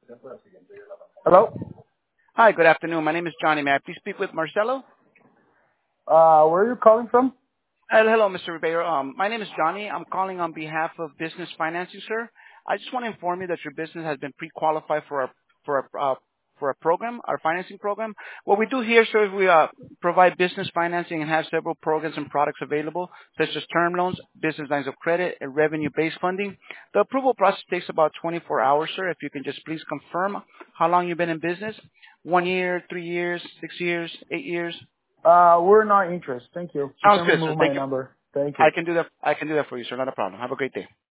Hello? Hi, good afternoon. My name is Johnny. May I please speak with Marcelo? Where are you calling from? Hello, Mr. Ribeiro. My name is Johnny. I'm calling on behalf of Business Financing, sir. I just want to inform you that your business has been pre-qualified for a program, our financing program. What we do here, sir, is we provide business financing and have several programs and products available, such as term loans, business lines of credit, and revenue-based funding. The approval process takes about 24 hours, sir. If you can just please confirm how long you've been in business. 1 year, 3 years, 6 years, 8 years. We're not interested. Thank you. You Sounds can good, sir. remove my Thank you. number. Thank you. I can do that. I can do that for you, sir. Not a problem. Have a great day.